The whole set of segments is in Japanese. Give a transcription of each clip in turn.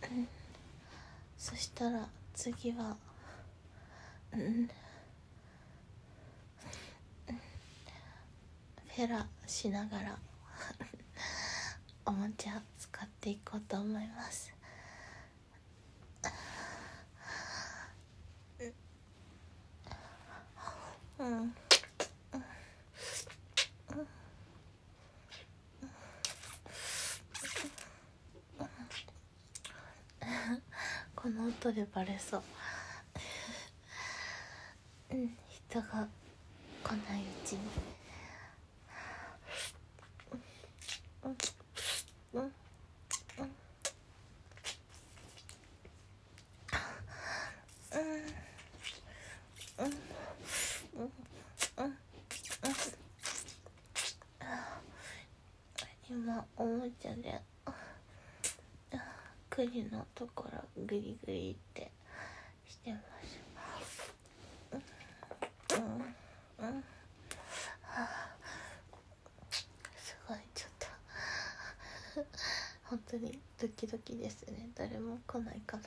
そしたら次はフェラしながらおもちゃ使っていこうと思います。この音でバレそう人が来ないうちに今おもちゃで栗のところグリグリってしてます。すごいちょっと本当にドキドキですね。誰も来ないかな。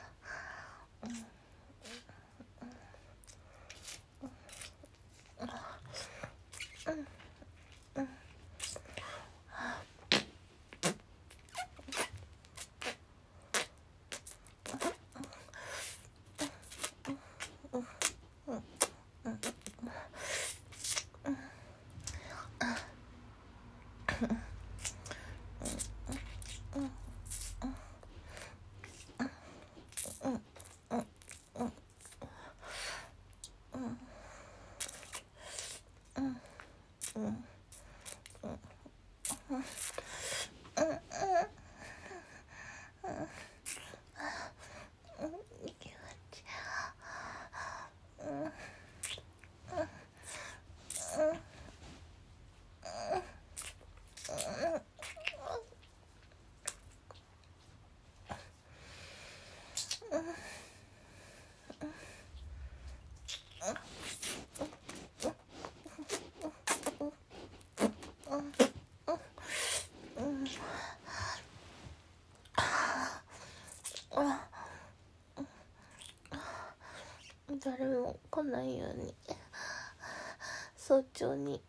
誰も来ないように早朝に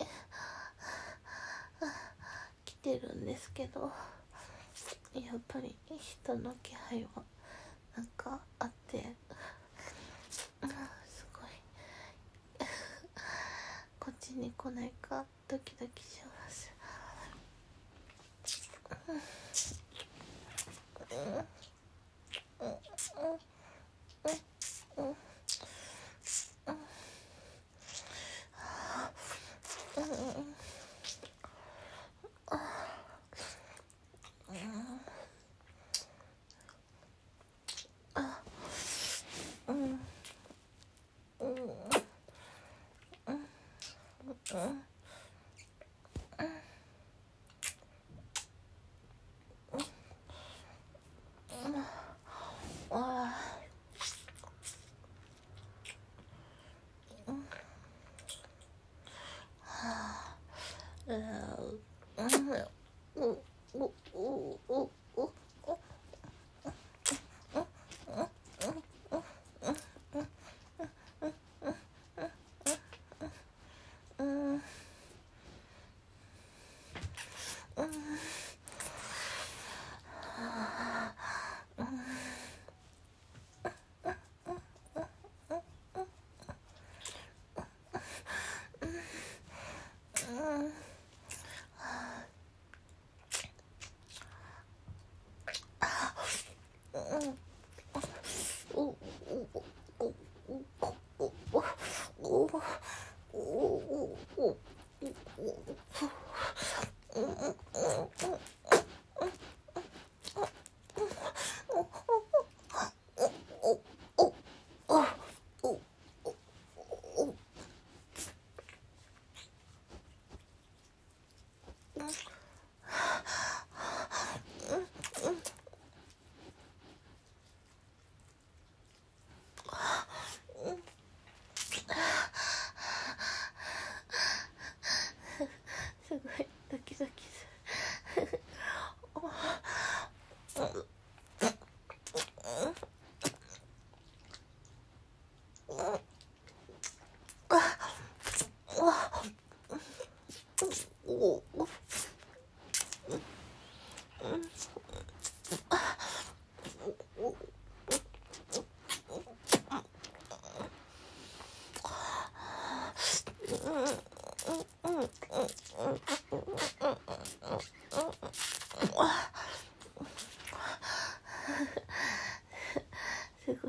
来てるんですけど、やっぱり人の気配はなんかあってすごいこっちに来ないかドキドキします。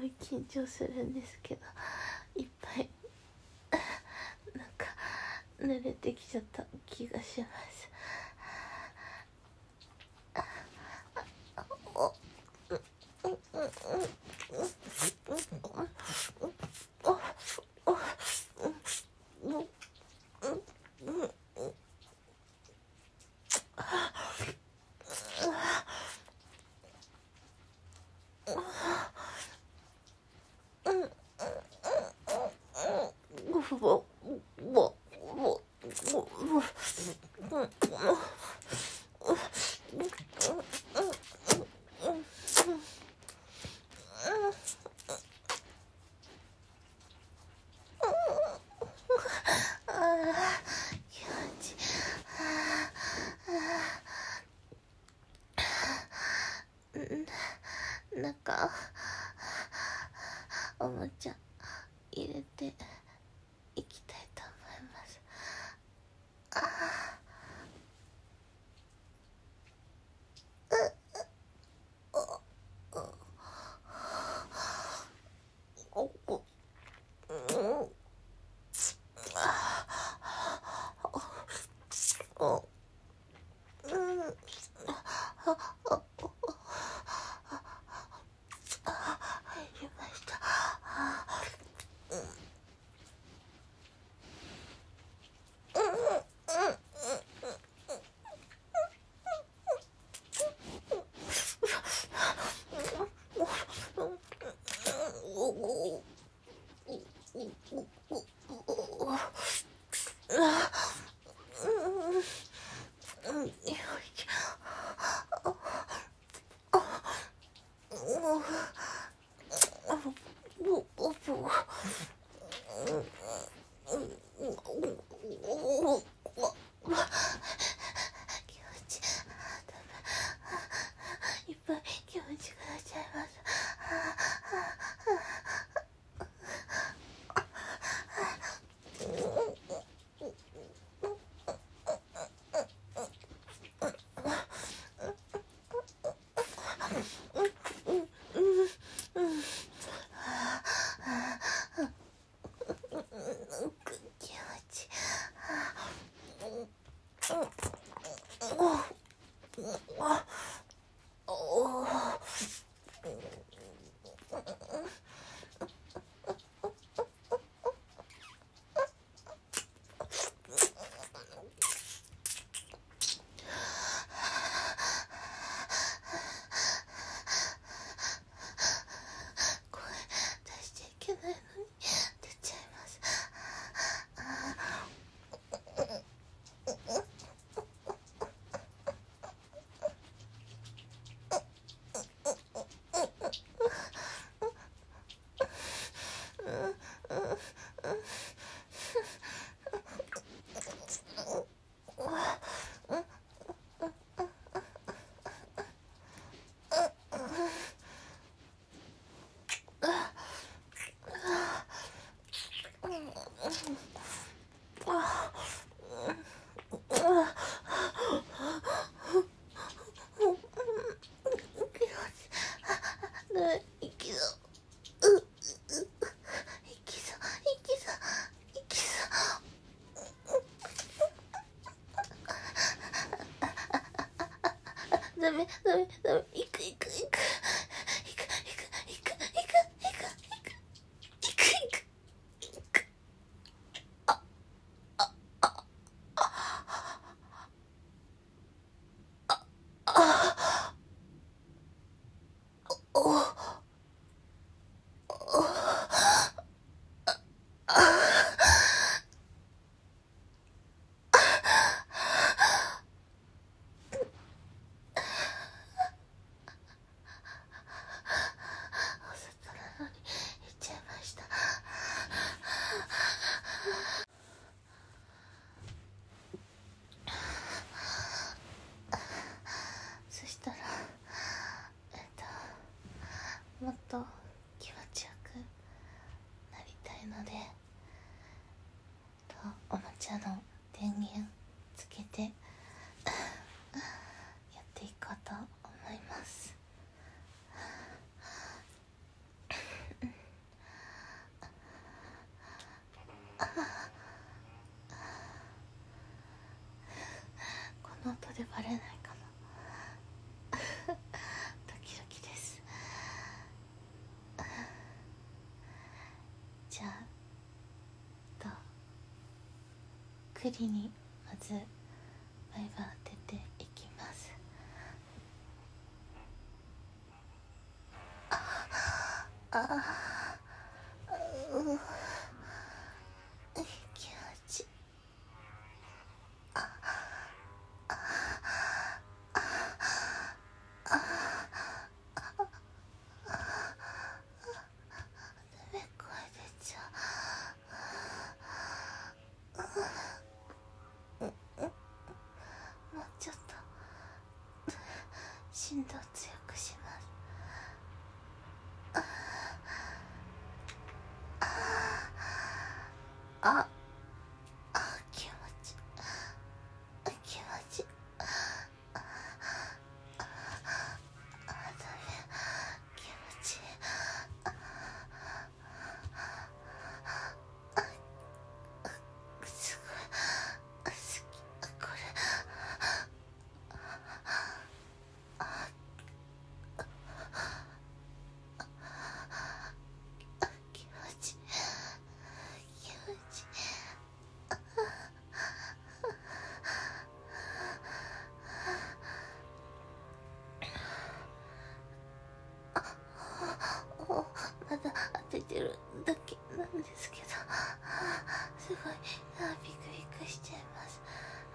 ごい緊張するんですけど、いっぱいなんか慣れてきちゃった気がします。なんかおもちゃ入れていきたいと思います。いっぱい気持ちが出ちゃいます。気持ち声出しちゃいけないのに出ちゃいます。いきそう、いきそう、いきそう、いきそう。ダメ、いく、いく、いく、いく、いく、いく、いく、いく、いく、いく、いく、いく。お外なのに行っちゃいました。そしたらもっと気持ちよくなりたいので、おもちゃの電源つけてやっていこうと思います。 くりにまず毎晩当てていきます。気持ちいい。もうちょっと振動強くします。気持ちいい。気持ちいい。気持ちいい。すごい好きこれ。気持ちいい。気持ちいい。まだ当ててるだけなんですけど、すごいビクビクしちゃいます。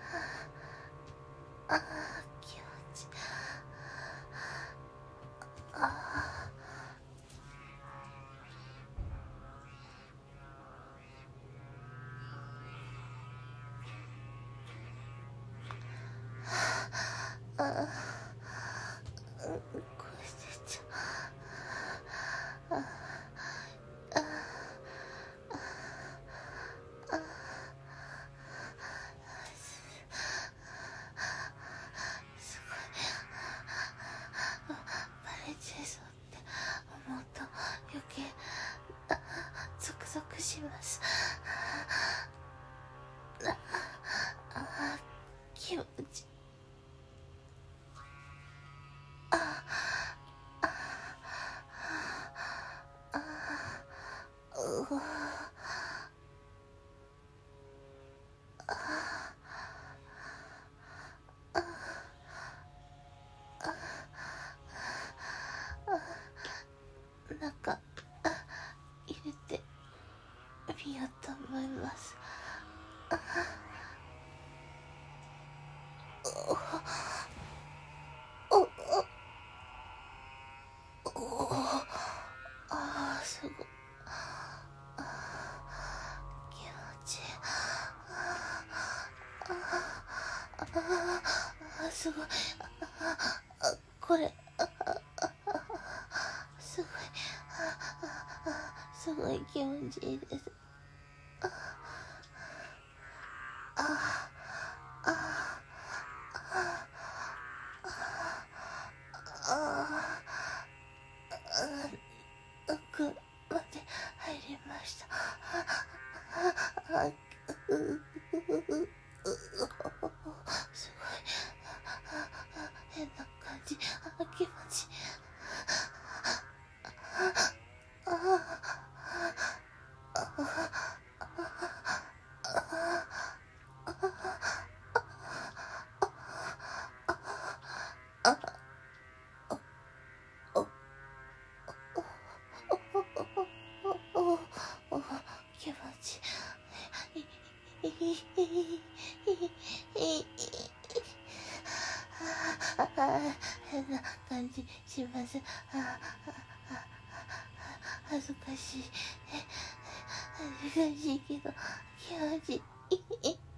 気持ちいい。こうしてちゃすごいバレちゃいそうって思うと余計ゾクゾクします。気持ちいい。なんか入れてみようと思います。すごい気持ちいい。すごいこれすごいすごい気持ちいいです。奥まで入りました。すごい変な感じ。気持ちいい。気持ちいい。変な感じします。恥ずかしい。恥ずかしいけど気持ちいい。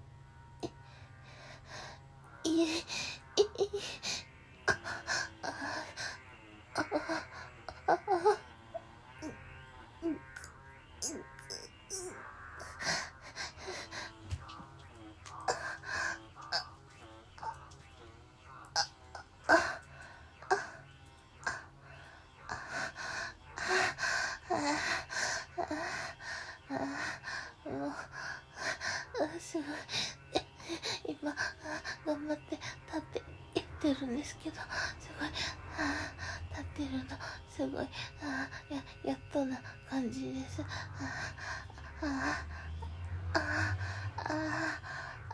すごい今頑張って立っていってるんですけど、すごい立ってるのすごいやっとな感じです。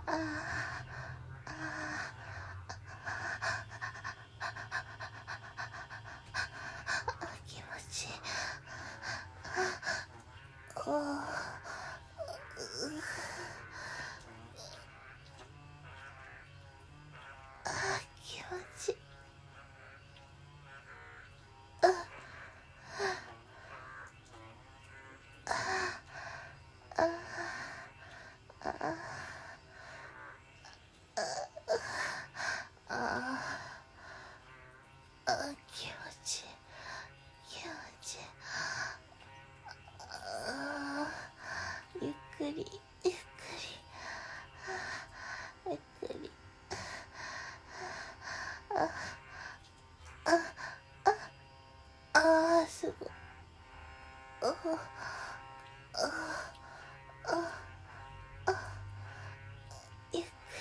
すごい。ああああゆっくり。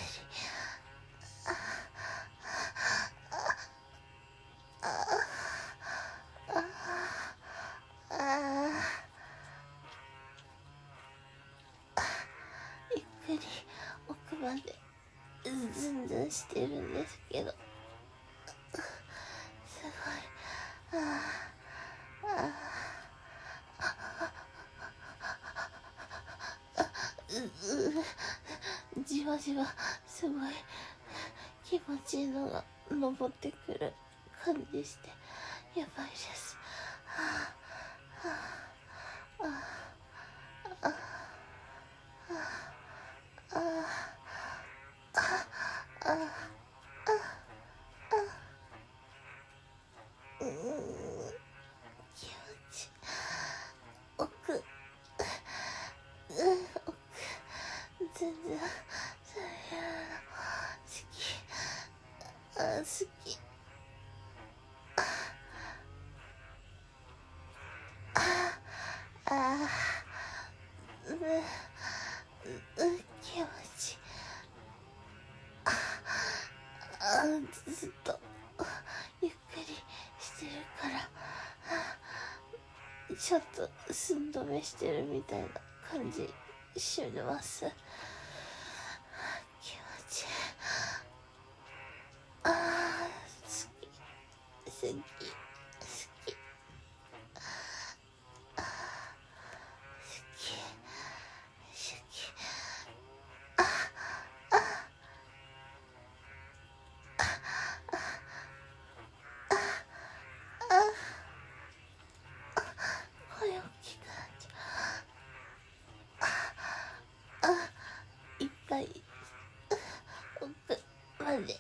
ゆっくり奥までズンズンしてるんですけど、すごい。じわじわすごい気持ちいいのが登ってくる感じしてやばいです。気持ち奥全然それやるの好き。気持ちずっとゆっくりしてるからちょっと寸止めしてるみたいな感じします。気持ちいい。好き好き好き声大きくなっちゃう。いっぱい奥まで。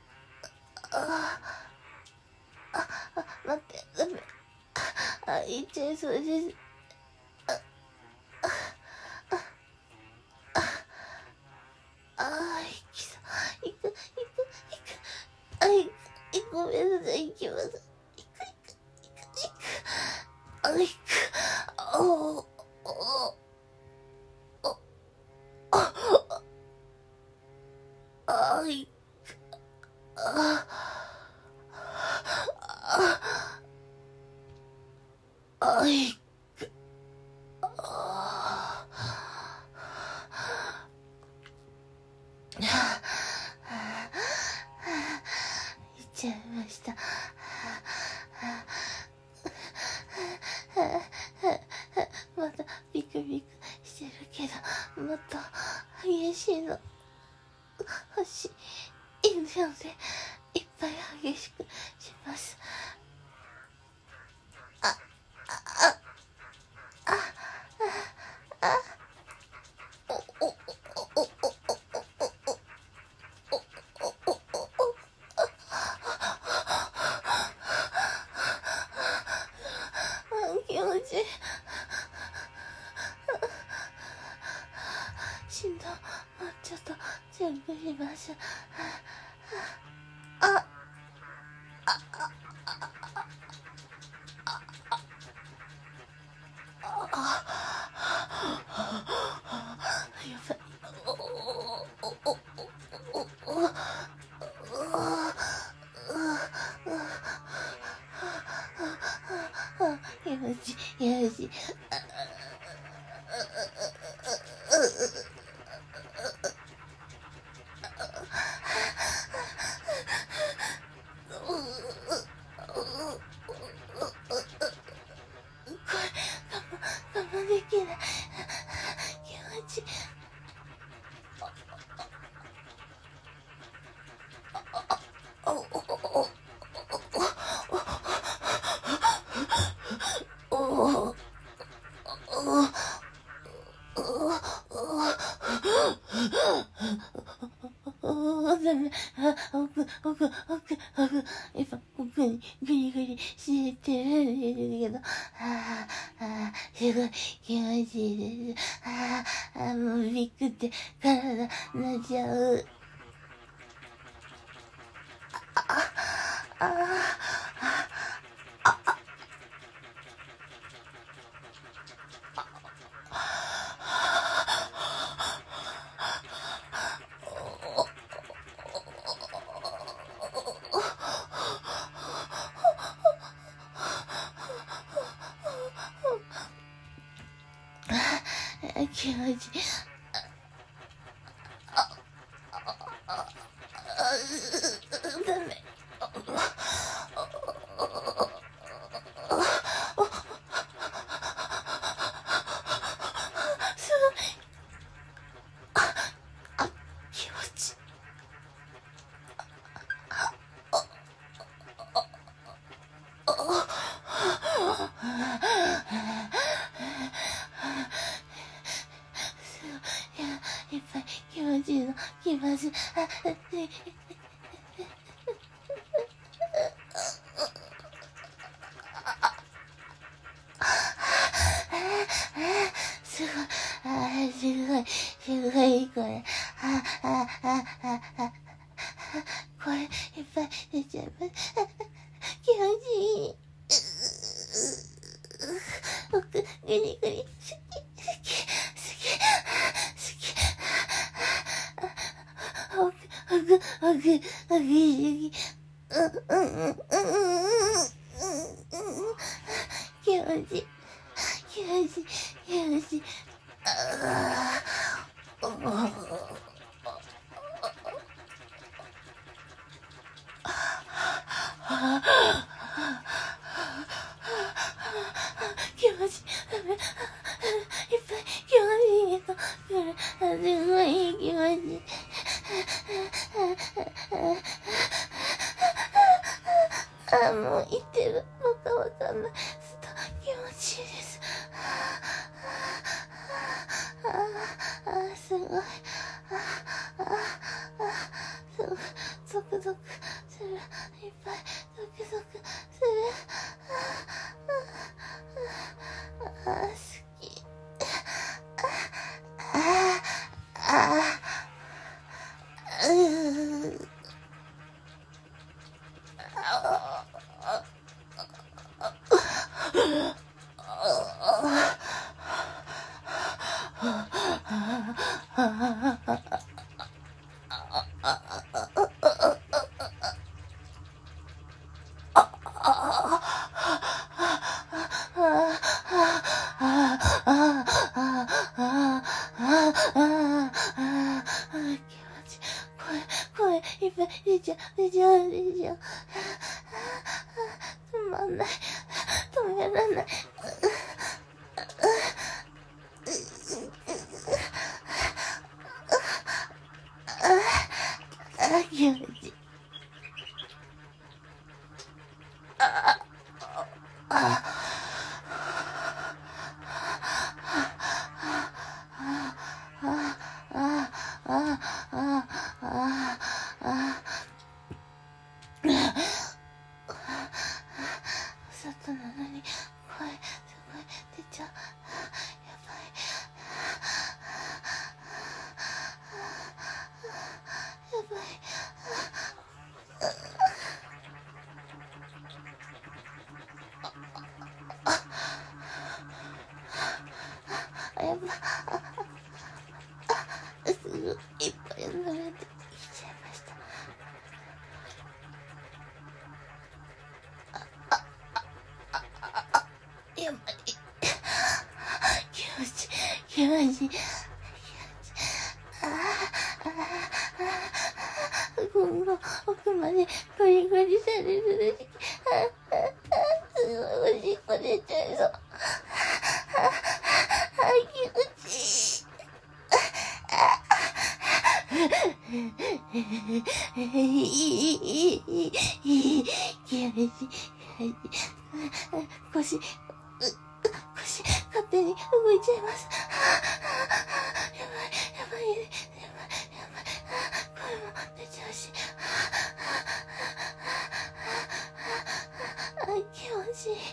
待って、ダメ。言っちゃいそうです。きそう。行く。ごめんなさい、行きます。行く。行っちゃいました。まだビクビクしてるけど、もっと激しいの欲しいので、いっぱい激しくします。気持ちいい。心臓もうちょっとチェックします。やばい。よし。我慢できない。気持ちいい。ダメ。奥。今、奥にグリグリしてるんですけど、すごい気持ちいいです。もうびっくって体なっちゃう。 気持ちいい。ダメ。すごい。気持ちいい。いっぱい気持ちいいの来ます。すごい、すごい、これ。これ、いっぱい出ちゃいます。気持ちいい。僕、グリグリ、好き。気持ちいい。気持ちいい。いっぱい気持ちいいの。すごい気持ちいい。もう言ってるのかわかんない。気持ちいいです。すごい。ゾクゾクする。いっぱいゾクゾクする。好き。声いっぱい出ちゃう。止まんない。止めらんない。気持ちいい。外なのに声すごい出ちゃう。やばい。やばい。やばい。すごいいっぱい飲めてきちゃいました。やばい。気持ちいい。今後奥までゴリゴリされるらしい。すごいおしっこ出ちゃいそう。気持ちいい。気持ちいい。腰勝手に動いちゃいます。やばい。声も出ちゃうし。気持ちいい。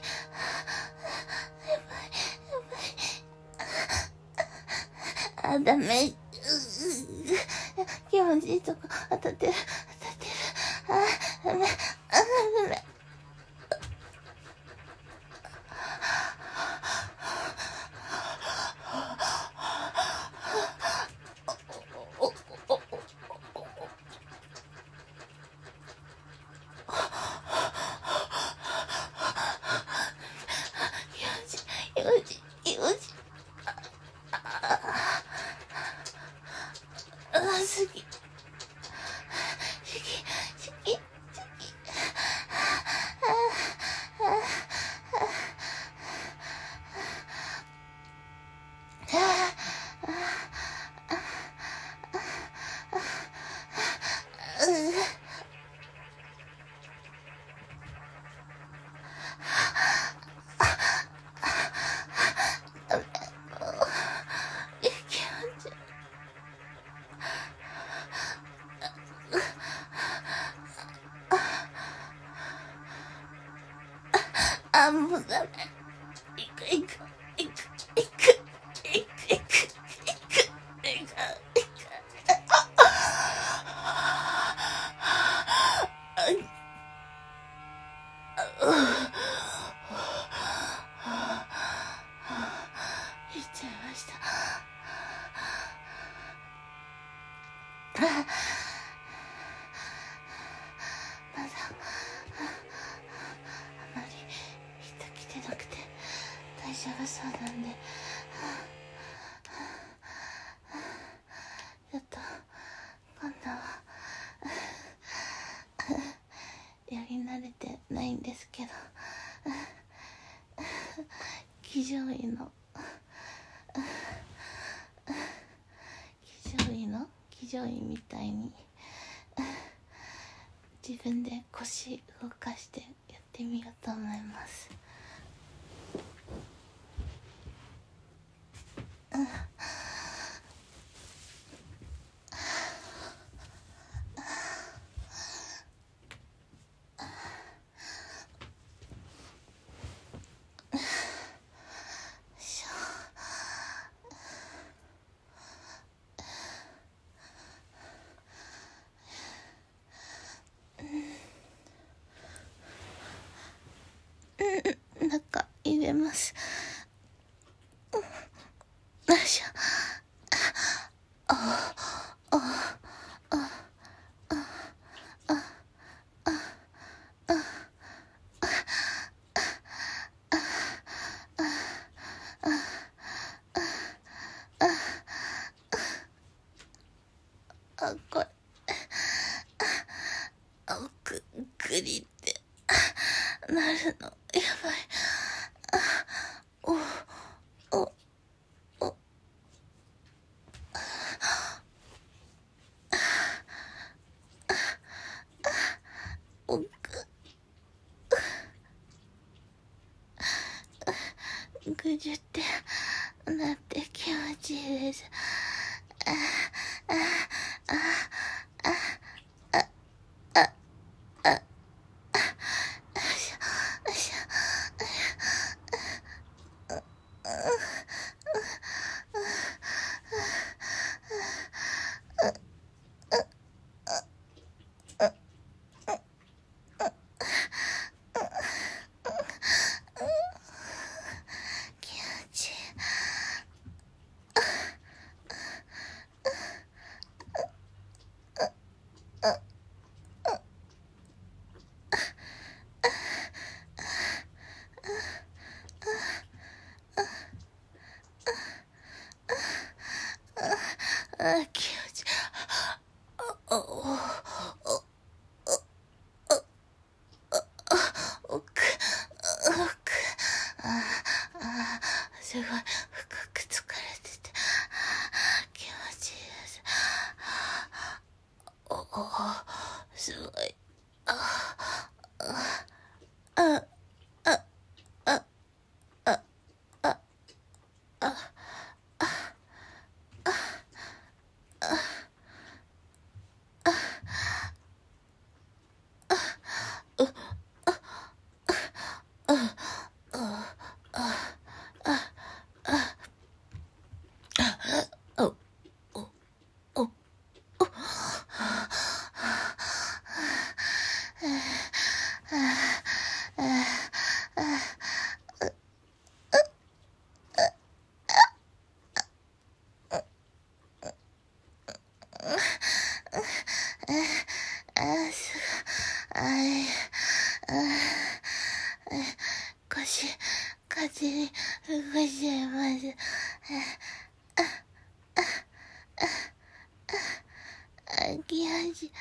やばい。ダメ。気持ちいいとこ当たってる。ダメ。気持ちいい。 もうダメ。行く。言っちゃいました。まだあまり人来てなくて大丈夫そうなんで、ちょっと今度はやり慣れてないんですけど、騎乗位みたいに自分で腰動かしてやってみようと思います。中入れます。よいしょ。これグリってなるのやばい。ぐじゅってなって気持ちいいです。気持ちいい。気持ちいい。すごい深く疲れてて気持ちいいです。すごい。腰風に動いちゃいます。気持ちいい。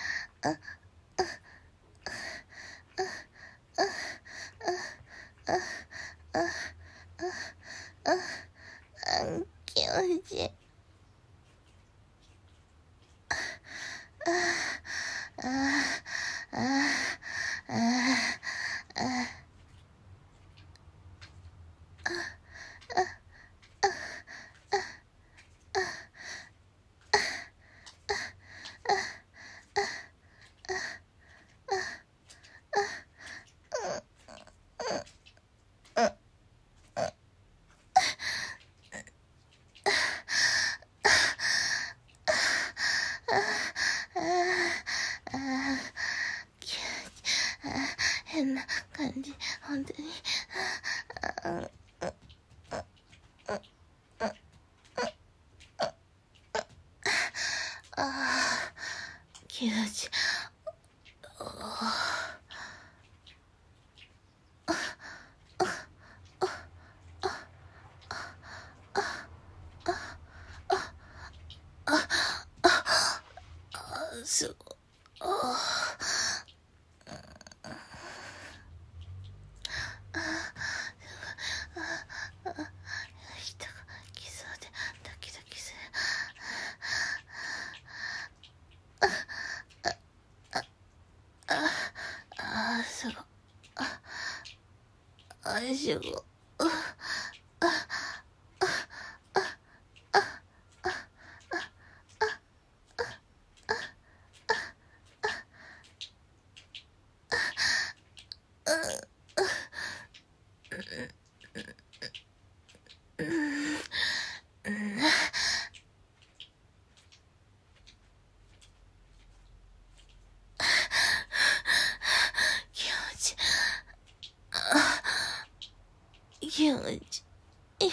気持ちいい。 気持ちすごい。人が来そうでドキドキする。すごい。すごい。気持ちいい。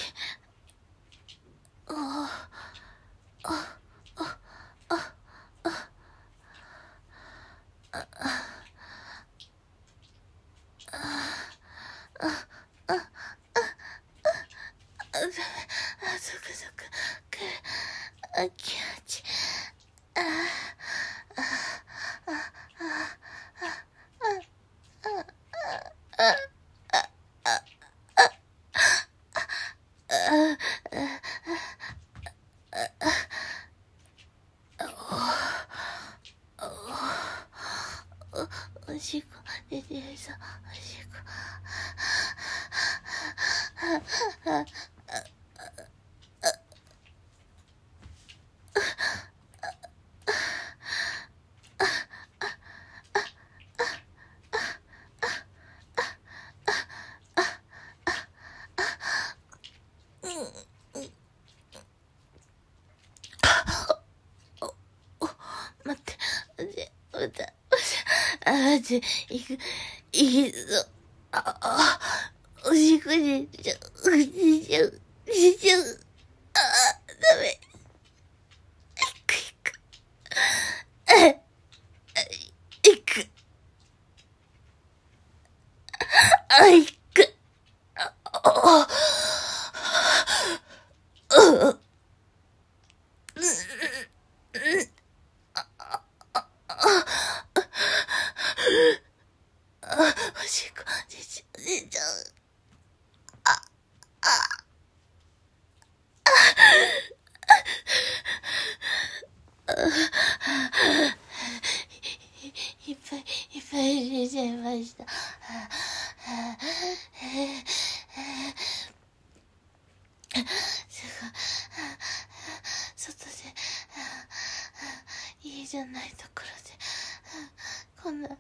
ゾクゾクくる。気持ちいい。おしっこ出てるぞ。おしっこ。待って、行くぞ。おしっこ出ちゃう。ダメ。行く。おしっこ出ちゃう。いっぱい出ちゃいました。すごい。外で、家じゃないところで、こんな、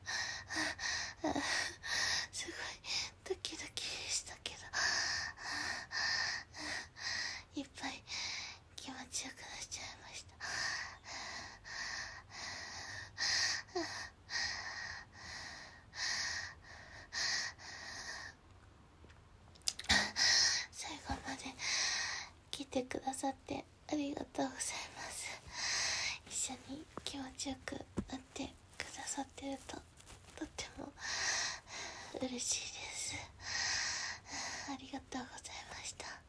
すごいドキドキしたけど、いっぱい気持ちよくなっちゃいました。最後まで来てくださってありがとうございます。一緒に気持ちよくなってくださってるととっても嬉しいです。ありがとうございました。